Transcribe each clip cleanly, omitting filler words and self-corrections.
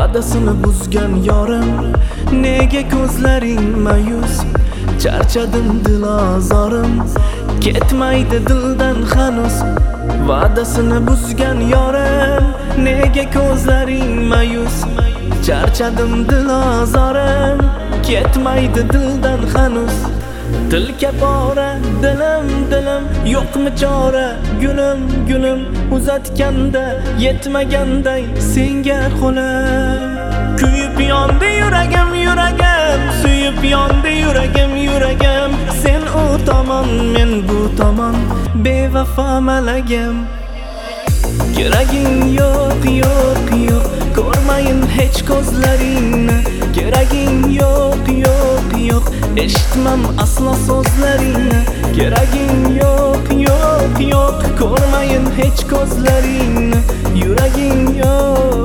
va'dasini buzgan yorim, nega ko'zlaring mayus? Charchadim dilozorim, ketmaydi dildan hanuz. Va'dasini buzgan yorim, nega ko'zlaring mayus? Charchadim dilozorim, ketmaydi dildan hanuz. Dilga bora dilim yo'qmi chora, gulim uzatganda yetmaganday senga qo'lim. Kuyib yondi yuragim suyib yondi yuragim sen u tomon men bu tomon bevafo malagim. Keraging yo'q ko'rmayin hech ko'zlaringni. Keraging yo'q eshitmam aslo so'zlaringni. Keraging yo'q ko'rmayin hech ko'zlaringni. Yuraging yo'q.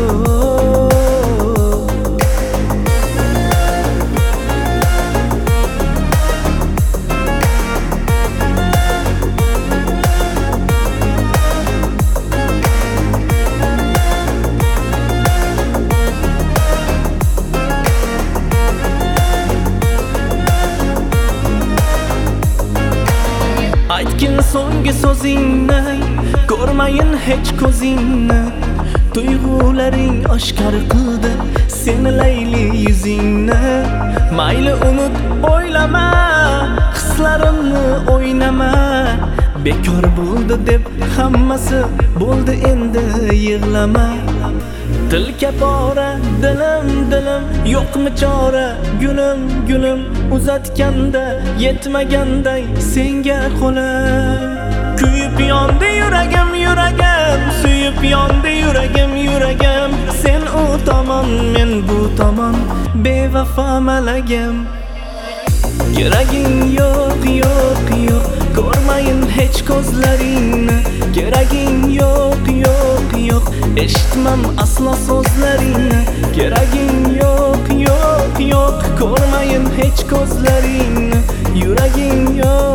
Aytgin so'nggi so'zingni, ko'rmayin hech ko'zingni. Tuyg'ularing oshkor qildi seni layli yuzingni. Mayli unut o'ylama, hislarimni o'ynama. Bekor bo'ldi deb hammasi bo'ldi endi yig'lama. Dilga bora dilim yo'qmi chora, gulim uzatganda yetmaganday senga qo'lim. Kuyib yondi yuragim suyib yondi yuragim sen u tomon men bu tomon bevafo malagim. Keraging yo'q ko'rmayin hech ko'zlaringni. Keraging yo'q eshitmam aslo so'zlaringni. Keraging yo'q ko'rmayin hech ko'zlaringni. Yuraging yo'q.